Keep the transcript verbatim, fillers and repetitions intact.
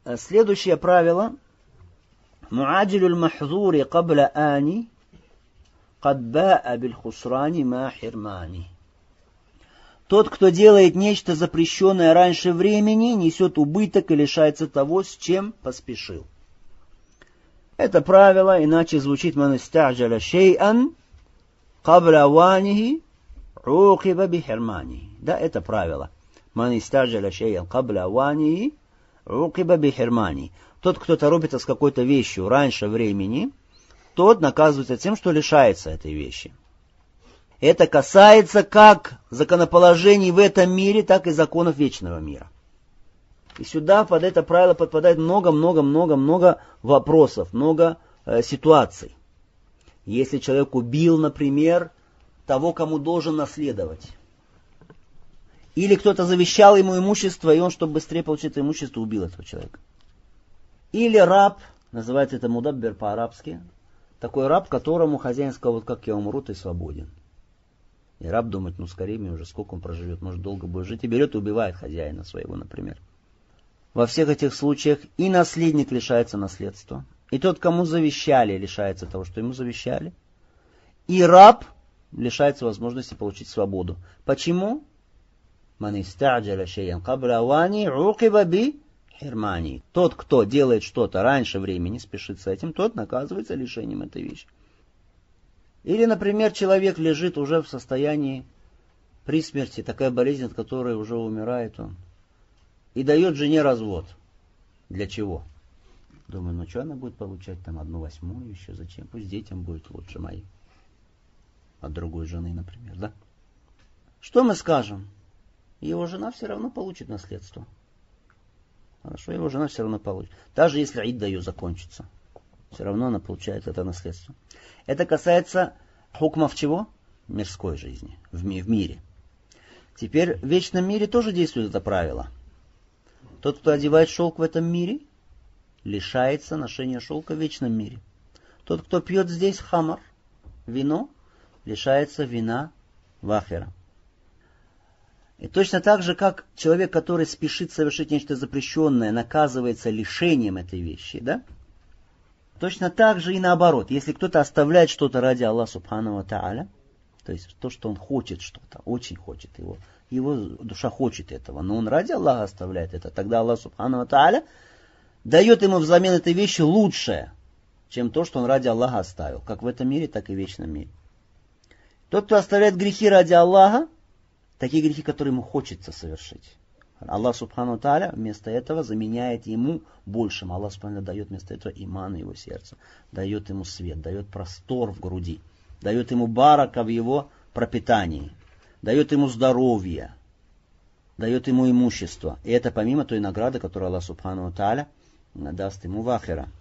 Следующее правило. Муаджилюль махзури кабля ани кад баа биль хусрани ма хирмани. Тот, кто делает нечто запрещенное раньше времени, несет убыток и лишается того, с чем поспешил. Это правило иначе звучит: ман иста'джаля шей'ан кабля аванихи укиба бихирмани. Да, это правило. Ман иста'джаля шей'ан кабля аванихи укиба бихирмани. Тот, кто торопится с какой-то вещью раньше времени, тот наказывается тем, что лишается этой вещи. Это касается как законоположений в этом мире, так и законов вечного мира. И сюда под это правило подпадает много-много-много-много вопросов, много э, ситуаций. Если человек убил, например, того, кому должен наследовать. Или кто-то завещал ему имущество, и он, чтобы быстрее получить это имущество, убил этого человека. Или раб, называется это мудаббир по-арабски, такой раб, которому хозяин сказал: вот как я умру, ты свободен. И раб думает: ну скорее мне уже, сколько он проживет, может долго будет жить, и берет и убивает хозяина своего, например. Во всех этих случаях и наследник лишается наследства, и тот, кому завещали, лишается того, что ему завещали, и раб лишается возможности получить свободу. Почему? Ман иста'джаля шей'ан кабля авани укиба бихирмани. Тот, кто делает что-то раньше времени, спешит с этим, тот наказывается лишением этой вещи. Или, например, человек лежит уже в состоянии при смерти, такая болезнь, от которой уже умирает он, и дает жене развод. Для чего? Думаю, ну что она будет получать там одну восьмую еще, зачем? Пусть детям будет лучше моим. От другой жены, например, да? Что мы скажем? Его жена все равно получит наследство. Хорошо, его жена все равно получит. Даже если идда ее закончится, все равно она получает это наследство. Это касается хукмов чего? Мирской жизни, в, ми- в мире. Теперь в вечном мире тоже действует это правило. Тот, кто одевает шелк в этом мире, лишается ношения шелка в вечном мире. Тот, кто пьет здесь хамар, вино, лишается вина в ахира. И точно так же, как человек, который спешит совершить нечто запрещенное, наказывается лишением этой вещи, да? Точно так же и наоборот. Если кто-то оставляет что-то ради Аллаха Субхану ва Тааля, то есть то, что он хочет что-то, очень хочет его, его душа хочет этого, но он ради Аллаха оставляет это, тогда Аллах Субхану ва Тааля дает ему взамен этой вещи лучшее, чем то, что он ради Аллаха оставил, как в этом мире, так и в вечном мире. Тот, кто оставляет грехи ради Аллаха, такие грехи, которые ему хочется совершить, Аллах Субхану Тааля вместо этого заменяет ему большим. Аллах Субхану дает вместо этого иман в его сердце, дает ему свет, дает простор в груди, дает ему барака в его пропитании, дает ему здоровье, дает ему имущество. И это помимо той награды, которую Аллах Субхану Тааля даст ему в ахира.